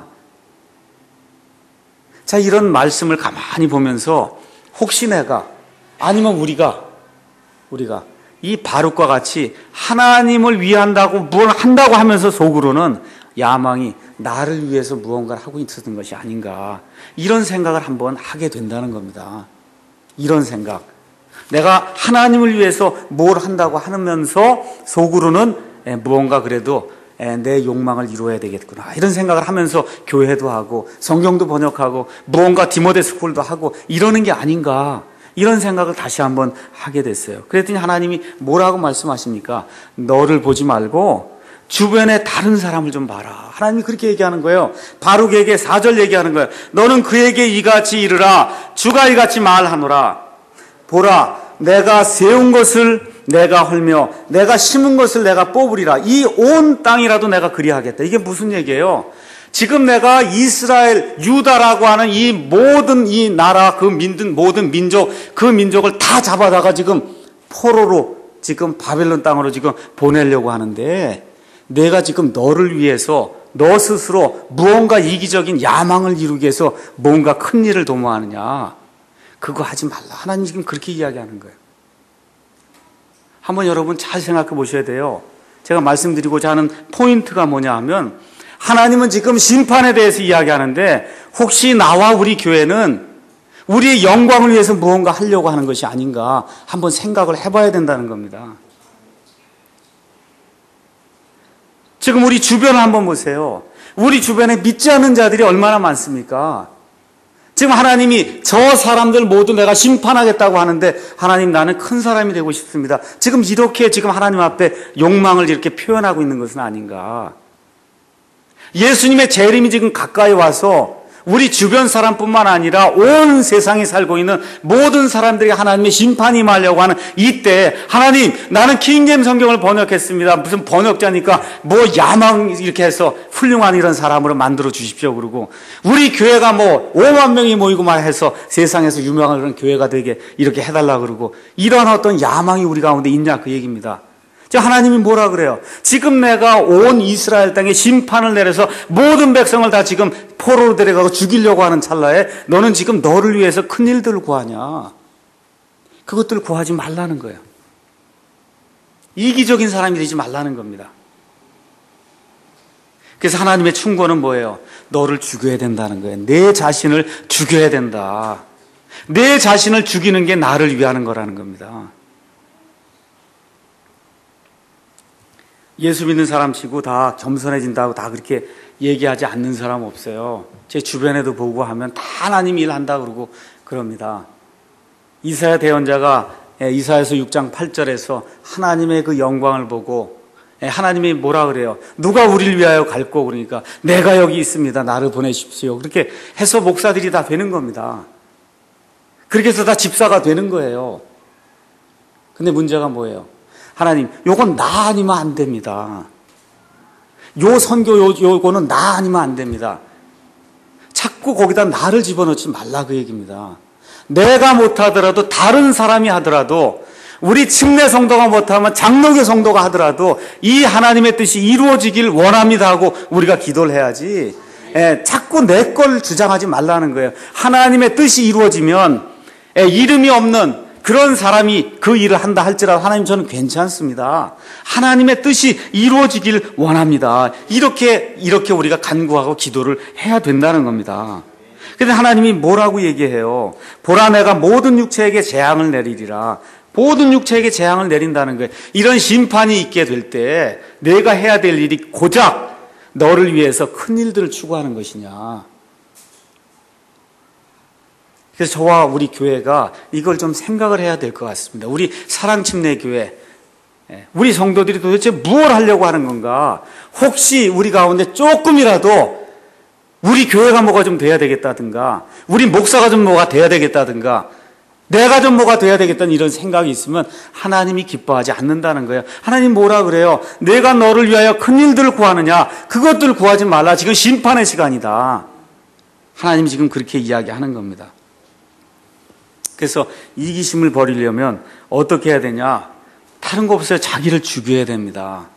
Speaker 1: 자, 이런 말씀을 가만히 보면서 혹시 내가 아니면 우리가 우리가 이 바룩과 같이 하나님을 위한다고 뭘 한다고 하면서 속으로는 야망이 나를 위해서 무언가를 하고 있었던 것이 아닌가, 이런 생각을 한번 하게 된다는 겁니다. 이런 생각. 내가 하나님을 위해서 뭘 한다고 하면서 속으로는 무언가 그래도 내 욕망을 이루어야 되겠구나, 이런 생각을 하면서 교회도 하고 성경도 번역하고 무언가 디모데 스쿨도 하고 이러는 게 아닌가, 이런 생각을 다시 한번 하게 됐어요. 그랬더니 하나님이 뭐라고 말씀하십니까? 너를 보지 말고 주변에 다른 사람을 좀 봐라. 하나님이 그렇게 얘기하는 거예요. 바룩에게 사 절 얘기하는 거예요. 너는 그에게 이같이 이르라. 주가 이같이 말하노라. 보라, 내가 세운 것을 내가 헐며 내가 심은 것을 내가 뽑으리라. 이 온 땅이라도 내가 그리하겠다. 이게 무슨 얘기예요? 지금 내가 이스라엘, 유다라고 하는 이 모든 이 나라, 그 민든 모든 민족, 그 민족을 다 잡아다가 지금 포로로 지금 바벨론 땅으로 지금 보내려고 하는데, 내가 지금 너를 위해서 너 스스로 무언가 이기적인 야망을 이루기 위해서 뭔가 큰 일을 도모하느냐, 그거 하지 말라. 하나님 지금 그렇게 이야기하는 거예요. 한번 여러분 잘 생각해 보셔야 돼요. 제가 말씀드리고자 하는 포인트가 뭐냐 하면, 하나님은 지금 심판에 대해서 이야기하는데 혹시 나와 우리 교회는 우리의 영광을 위해서 무언가 하려고 하는 것이 아닌가 한번 생각을 해봐야 된다는 겁니다. 지금 우리 주변을 한번 보세요. 우리 주변에 믿지 않는 자들이 얼마나 많습니까? 지금 하나님이 저 사람들 모두 내가 심판하겠다고 하는데, 하나님 나는 큰 사람이 되고 싶습니다. 지금 이렇게 지금 하나님 앞에 욕망을 이렇게 표현하고 있는 것은 아닌가. 예수님의 재림이 지금 가까이 와서 우리 주변 사람뿐만 아니라 온 세상에 살고 있는 모든 사람들이 하나님의 심판이 임하려고 하는 이때, 하나님 나는 킹제임 성경을 번역했습니다. 무슨 번역자니까 뭐 야망 이렇게 해서 훌륭한 이런 사람으로 만들어 주십시오. 그러고 우리 교회가 뭐 오만 명이 모이고 막 해서 세상에서 유명한 그런 교회가 되게 이렇게 해달라 그러고, 이런 어떤 야망이 우리 가운데 있냐, 그 얘기입니다. 하나님이 뭐라 그래요? 지금 내가 온 이스라엘 땅에 심판을 내려서 모든 백성을 다 지금 포로로 데려가고 죽이려고 하는 찰나에 너는 지금 너를 위해서 큰 일들을 구하냐? 그것들을 구하지 말라는 거예요. 이기적인 사람이 되지 말라는 겁니다. 그래서 하나님의 충고는 뭐예요? 너를 죽여야 된다는 거예요. 내 자신을 죽여야 된다. 내 자신을 죽이는 게 나를 위하는 거라는 겁니다. 예수 믿는 사람 치고 다 겸손해진다고 다 그렇게 얘기하지 않는 사람 없어요. 제 주변에도 보고 하면 다 하나님 일한다 그러고 그럽니다. 이사야 대언자가 이사야서 육 장 팔 절에서 하나님의 그 영광을 보고 하나님이 뭐라 그래요? 누가 우리를 위하여 갈고, 그러니까 내가 여기 있습니다. 나를 보내십시오. 그렇게 해서 목사들이 다 되는 겁니다. 그렇게 해서 다 집사가 되는 거예요. 근데 문제가 뭐예요? 하나님, 요건 나 아니면 안 됩니다. 요 선교 요, 요거는 나 아니면 안 됩니다. 자꾸 거기다 나를 집어넣지 말라, 그 얘기입니다. 내가 못하더라도 다른 사람이 하더라도, 우리 침례 성도가 못하면 장로교 성도가 하더라도 이 하나님의 뜻이 이루어지길 원합니다 하고 우리가 기도를 해야지, 예, 자꾸 내 걸 주장하지 말라는 거예요. 하나님의 뜻이 이루어지면 예, 이름이 없는 그런 사람이 그 일을 한다 할지라도 하나님 저는 괜찮습니다. 하나님의 뜻이 이루어지길 원합니다. 이렇게 이렇게 우리가 간구하고 기도를 해야 된다는 겁니다. 그런데 하나님이 뭐라고 얘기해요? 보라, 내가 모든 육체에게 재앙을 내리리라. 모든 육체에게 재앙을 내린다는 거예요. 이런 심판이 있게 될 때 내가 해야 될 일이 고작 너를 위해서 큰 일들을 추구하는 것이냐. 그래서 저와 우리 교회가 이걸 좀 생각을 해야 될 것 같습니다. 우리 사랑침례교회, 우리 성도들이 도대체 무엇을 하려고 하는 건가? 혹시 우리 가운데 조금이라도 우리 교회가 뭐가 좀 돼야 되겠다든가, 우리 목사가 좀 뭐가 돼야 되겠다든가, 내가 좀 뭐가 돼야 되겠다는 이런 생각이 있으면 하나님이 기뻐하지 않는다는 거예요. 하나님 뭐라 그래요? 내가 너를 위하여 큰 일들을 구하느냐? 그것들을 구하지 말라. 지금 심판의 시간이다. 하나님이 지금 그렇게 이야기하는 겁니다. 그래서 이기심을 버리려면 어떻게 해야 되냐? 다른 거 없어요. 자기를 죽여야 됩니다.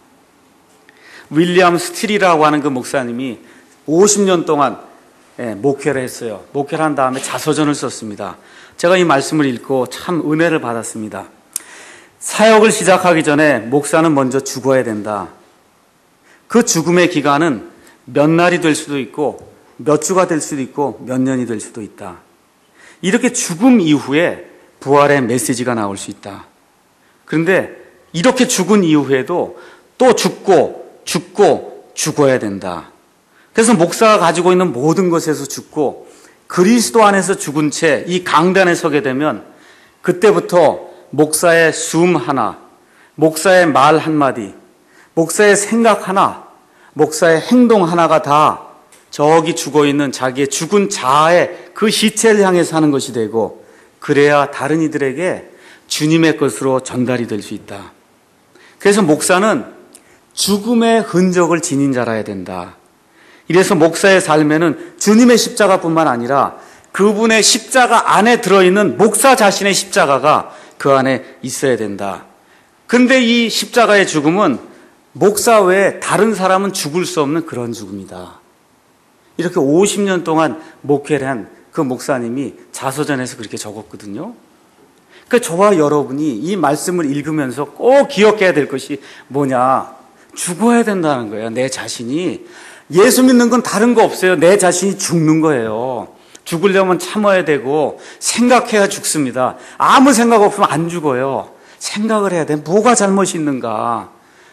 Speaker 1: 윌리엄 스틸이라고 하는 그 목사님이 오십 년 동안 예, 목회를 했어요. 목회를 한 다음에 자서전을 썼습니다. 제가 이 말씀을 읽고 참 은혜를 받았습니다. 사역을 시작하기 전에 목사는 먼저 죽어야 된다. 그 죽음의 기간은 몇 날이 될 수도 있고 몇 주가 될 수도 있고 몇 년이 될 수도 있다. 이렇게 죽음 이후에 부활의 메시지가 나올 수 있다. 그런데 이렇게 죽은 이후에도 또 죽고 죽고 죽어야 된다. 그래서 목사가 가지고 있는 모든 것에서 죽고 그리스도 안에서 죽은 채 이 강단에 서게 되면 그때부터 목사의 숨 하나, 목사의 말 한마디, 목사의 생각 하나, 목사의 행동 하나가 다 저기 죽어있는 자기의 죽은 자아의 그 시체를 향해 사는 것이 되고, 그래야 다른 이들에게 주님의 것으로 전달이 될 수 있다. 그래서 목사는 죽음의 흔적을 지닌 자라야 된다. 이래서 목사의 삶에는 주님의 십자가뿐만 아니라 그분의 십자가 안에 들어있는 목사 자신의 십자가가 그 안에 있어야 된다. 근데 이 십자가의 죽음은 목사 외에 다른 사람은 죽을 수 없는 그런 죽음이다. 이렇게 오십 년 동안 목회를 한 그 목사님이 자서전에서 그렇게 적었거든요. 그러니까 저와 여러분이 이 말씀을 읽으면서 꼭 기억해야 될 것이 뭐냐? 죽어야 된다는 거예요. 내 자신이. 예수 믿는 건 다른 거 없어요. 내 자신이 죽는 거예요. 죽으려면 참아야 되고 생각해야 죽습니다. 아무 생각 없으면 안 죽어요. 생각을 해야 돼. 뭐가 잘못이 있는가?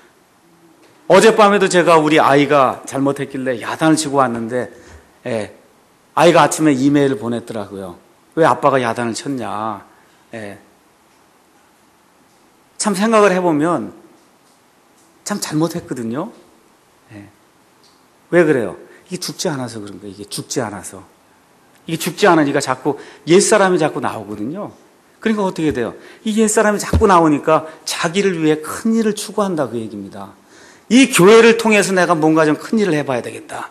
Speaker 1: 어젯밤에도 제가 우리 아이가 잘못했길래 야단을 치고 왔는데, 예, 아이가 아침에 이메일을 보냈더라고요. 왜 아빠가 야단을 쳤냐? 예. 참 생각을 해보면 참 잘못했거든요. 예. 왜 그래요? 이게 죽지 않아서 그런 거예요. 이게 죽지 않아서. 이게 죽지 않으니까 자꾸 옛사람이 자꾸 나오거든요. 그러니까 어떻게 돼요? 이 옛사람이 자꾸 나오니까 자기를 위해 큰 일을 추구한다 그 얘기입니다. 이 교회를 통해서 내가 뭔가 좀 큰 일을 해봐야 되겠다.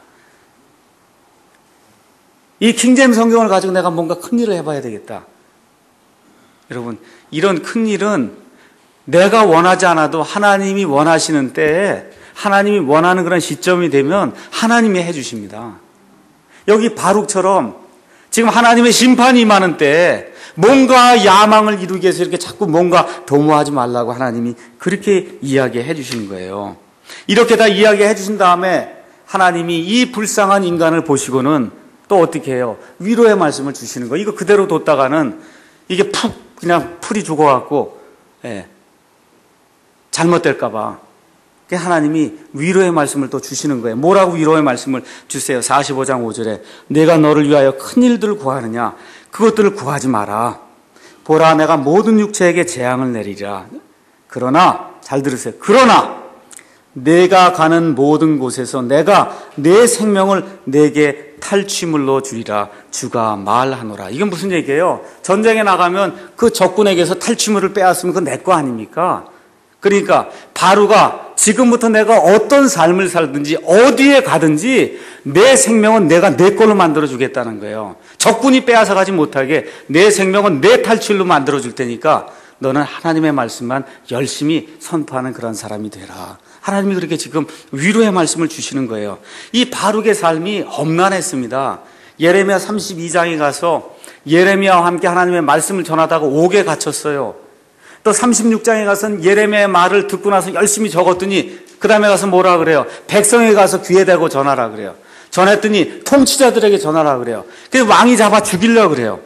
Speaker 1: 이 킹제임스 성경을 가지고 내가 뭔가 큰 일을 해봐야 되겠다. 여러분, 이런 큰 일은 내가 원하지 않아도 하나님이 원하시는 때에, 하나님이 원하는 그런 시점이 되면 하나님이 해주십니다. 여기 바룩처럼 지금 하나님의 심판이 임하는 때에 뭔가 야망을 이루기 위해서 이렇게 자꾸 뭔가 도모하지 말라고 하나님이 그렇게 이야기해 주시는 거예요. 이렇게 다 이야기해 주신 다음에 하나님이 이 불쌍한 인간을 보시고는 또 어떻게 해요? 위로의 말씀을 주시는 거예요. 이거 그대로 뒀다가는 이게 푹 그냥 풀이 죽어갖고, 예, 잘못될까 봐. 하나님이 위로의 말씀을 또 주시는 거예요. 뭐라고 위로의 말씀을 주세요? 사십오 장 오 절에 내가 너를 위하여 큰 일들을 구하느냐? 그것들을 구하지 마라. 보라, 내가 모든 육체에게 재앙을 내리리라. 그러나, 잘 들으세요. 그러나 내가 가는 모든 곳에서 내가 내 생명을 내게 탈취물로 주리라. 주가 말하노라. 이건 무슨 얘기예요? 전쟁에 나가면 그 적군에게서 탈취물을 빼앗으면 그건 내 거 아닙니까? 그러니까 바루가 지금부터 내가 어떤 삶을 살든지 어디에 가든지 내 생명은 내가 내 걸로 만들어주겠다는 거예요. 적군이 빼앗아가지 못하게 내 생명은 내 탈취물로 만들어줄 테니까 너는 하나님의 말씀만 열심히 선포하는 그런 사람이 되라. 하나님이 그렇게 지금 위로의 말씀을 주시는 거예요. 이 바룩의 삶이 험난했습니다. 예레미야 삼십이 장에 가서 예레미야와 함께 하나님의 말씀을 전하다가 옥에 갇혔어요. 또 삼십육 장에 가서는 예레미야의 말을 듣고 나서 열심히 적었더니 그 다음에 가서 뭐라 그래요? 백성에 가서 귀에 대고 전하라 그래요. 전했더니 통치자들에게 전하라 그래요. 그래서 왕이 잡아 죽이려고 그래요.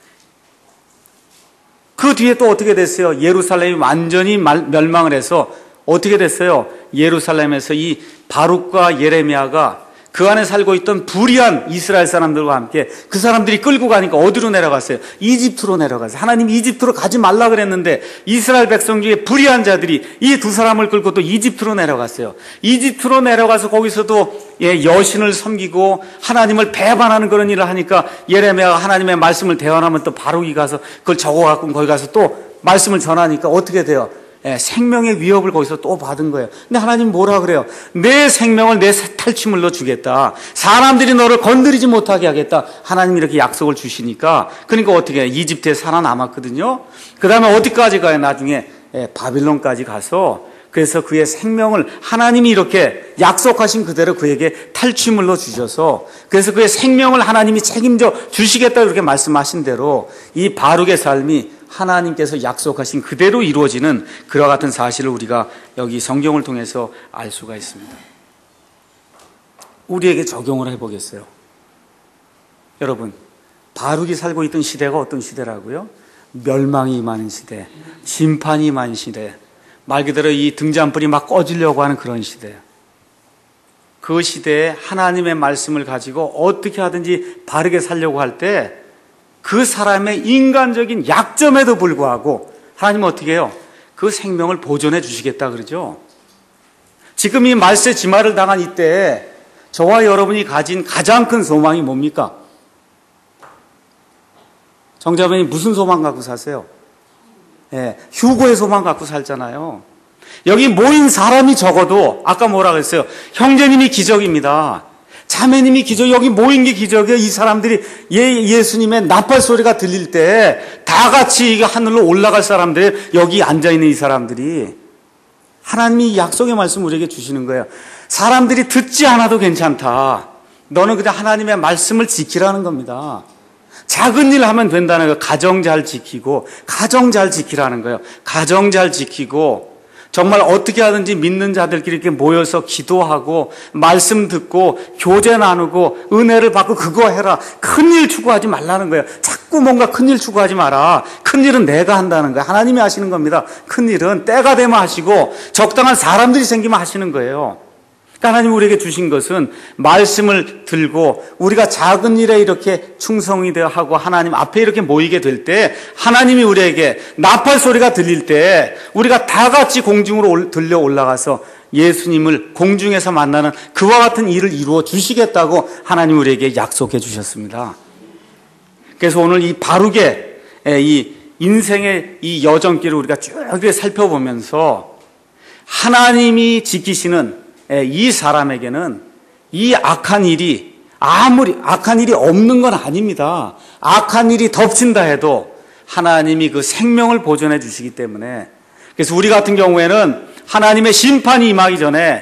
Speaker 1: 그 뒤에 또 어떻게 됐어요? 예루살렘이 완전히 멸망을 해서 어떻게 됐어요? 예루살렘에서 이 바룩과 예레미야가 그 안에 살고 있던 불의한 이스라엘 사람들과 함께 그 사람들이 끌고 가니까 어디로 내려갔어요? 이집트로 내려갔어요. 하나님이 이집트로 가지 말라 그랬는데 이스라엘 백성 중에 불의한 자들이 이 두 사람을 끌고 또 이집트로 내려갔어요. 이집트로 내려가서 거기서도 예, 여신을 섬기고 하나님을 배반하는 그런 일을 하니까 예레미야가 하나님의 말씀을 대언하면 또 바룩이 가서 그걸 적어갖고 거기 가서 또 말씀을 전하니까 어떻게 돼요? 예, 생명의 위협을 거기서 또 받은 거예요. 근데 하나님 뭐라 그래요? 내 생명을 내 탈취물로 주겠다. 사람들이 너를 건드리지 못하게 하겠다. 하나님이 이렇게 약속을 주시니까, 그러니까 어떻게 해요? 이집트에 살아남았거든요. 그 다음에 어디까지 가요? 나중에 예, 바빌론까지 가서, 그래서 그의 생명을 하나님이 이렇게 약속하신 그대로 그에게 탈취물로 주셔서, 그래서 그의 생명을 하나님이 책임져 주시겠다 이렇게 말씀하신 대로 이 바룩의 삶이 하나님께서 약속하신 그대로 이루어지는 그와 같은 사실을 우리가 여기 성경을 통해서 알 수가 있습니다. 우리에게 적용을 해보겠어요. 여러분, 바룩이 살고 있던 시대가 어떤 시대라고요? 멸망이 임하는 시대, 심판이 임하는 시대, 말 그대로 이 등잔불이 막 꺼지려고 하는 그런 시대. 그 시대에 하나님의 말씀을 가지고 어떻게 하든지 바르게 살려고 할 때 그 사람의 인간적인 약점에도 불구하고 하나님은 어떻게 해요? 그 생명을 보존해 주시겠다 그러죠. 지금 이 말세 지마를 당한 이때에 저와 여러분이 가진 가장 큰 소망이 뭡니까? 정자분이 무슨 소망 갖고 사세요? 예, 휴고의 소망 갖고 살잖아요. 여기 모인 사람이 적어도 아까 뭐라 그랬어요? 형제님이 기적입니다. 자매님이 기적, 여기 모인 게 기적이에요. 이 사람들이 예, 예수님의 나팔 소리가 들릴 때 다 같이 하늘로 올라갈 사람들, 여기 앉아있는 이 사람들이 하나님이 약속의 말씀 우리에게 주시는 거예요. 사람들이 듣지 않아도 괜찮다. 너는 그냥 하나님의 말씀을 지키라는 겁니다. 작은 일 하면 된다는 거예요. 가정 잘 지키고, 가정 잘 지키라는 거예요. 가정 잘 지키고, 정말 어떻게 하든지 믿는 자들끼리 이렇게 모여서 기도하고, 말씀 듣고, 교제 나누고, 은혜를 받고, 그거 해라. 큰일 추구하지 말라는 거예요. 자꾸 뭔가 큰일 추구하지 마라. 큰일은 내가 한다는 거예요. 하나님이 하시는 겁니다. 큰일은 때가 되면 하시고, 적당한 사람들이 생기면 하시는 거예요. 하나님 우리에게 주신 것은 말씀을 들고 우리가 작은 일에 이렇게 충성이 되어 하고 하나님 앞에 이렇게 모이게 될 때 하나님이 우리에게 나팔 소리가 들릴 때 우리가 다 같이 공중으로 들려 올라가서 예수님을 공중에서 만나는 그와 같은 일을 이루어 주시겠다고 하나님 우리에게 약속해 주셨습니다. 그래서 오늘 이 바룩의 이 인생의 이 여정길을 우리가 쭉 살펴보면서 하나님이 지키시는 이 사람에게는 이 악한 일이 아무리 악한 일이 없는 건 아닙니다. 악한 일이 덮친다 해도 하나님이 그 생명을 보존해 주시기 때문에, 그래서 우리 같은 경우에는 하나님의 심판이 임하기 전에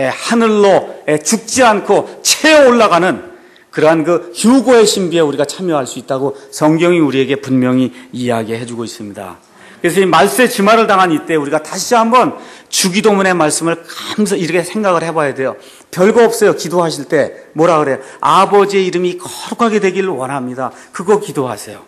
Speaker 1: 하늘로 죽지 않고 채어 올라가는 그러한 그 휴고의 신비에 우리가 참여할 수 있다고 성경이 우리에게 분명히 이야기해 주고 있습니다. 그래서 이 말세 지마를 당한 이때 우리가 다시 한번 주기도문의 말씀을 감사 이렇게 생각을 해봐야 돼요. 별거 없어요. 기도하실 때 뭐라 그래요? 아버지의 이름이 거룩하게 되기를 원합니다. 그거 기도하세요.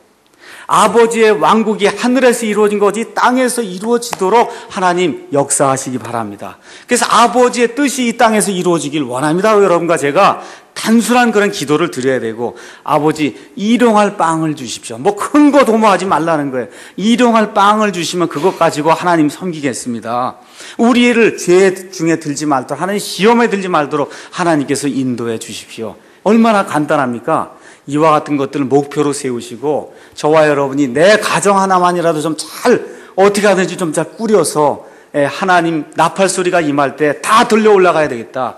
Speaker 1: 아버지의 왕국이 하늘에서 이루어진 것이 땅에서 이루어지도록 하나님 역사하시기 바랍니다. 그래서 아버지의 뜻이 이 땅에서 이루어지길 원합니다. 여러분과 제가 단순한 그런 기도를 드려야 되고, 아버지 일용할 빵을 주십시오. 뭐 큰 거 도모하지 말라는 거예요. 일용할 빵을 주시면 그것 가지고 하나님 섬기겠습니다. 우리를 죄 중에 들지 말도록, 하나님 시험에 들지 말도록 하나님께서 인도해 주십시오. 얼마나 간단합니까? 이와 같은 것들을 목표로 세우시고 저와 여러분이 내 가정 하나만이라도 좀 잘 어떻게 하든지 좀 잘 꾸려서 하나님 나팔 소리가 임할 때 다 들려 올라가야 되겠다,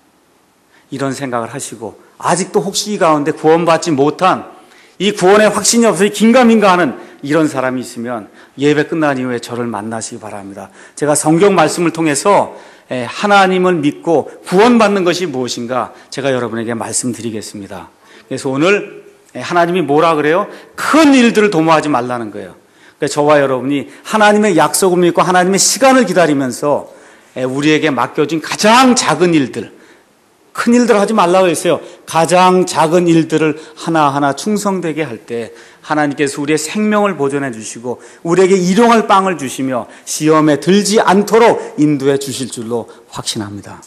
Speaker 1: 이런 생각을 하시고, 아직도 혹시 이 가운데 구원받지 못한, 이 구원의 확신이 없어서 긴가민가하는 이런 사람이 있으면 예배 끝난 이후에 저를 만나시기 바랍니다. 제가 성경 말씀을 통해서 하나님을 믿고 구원받는 것이 무엇인가 제가 여러분에게 말씀드리겠습니다. 그래서 오늘 하나님이 뭐라 그래요? 큰 일들을 도모하지 말라는 거예요. 그러니까 저와 여러분이 하나님의 약속을 믿고 하나님의 시간을 기다리면서 우리에게 맡겨진 가장 작은 일들, 큰 일들 하지 말라고 했어요. 가장 작은 일들을 하나하나 충성되게 할 때 하나님께서 우리의 생명을 보존해 주시고 우리에게 일용할 빵을 주시며 시험에 들지 않도록 인도해 주실 줄로 확신합니다.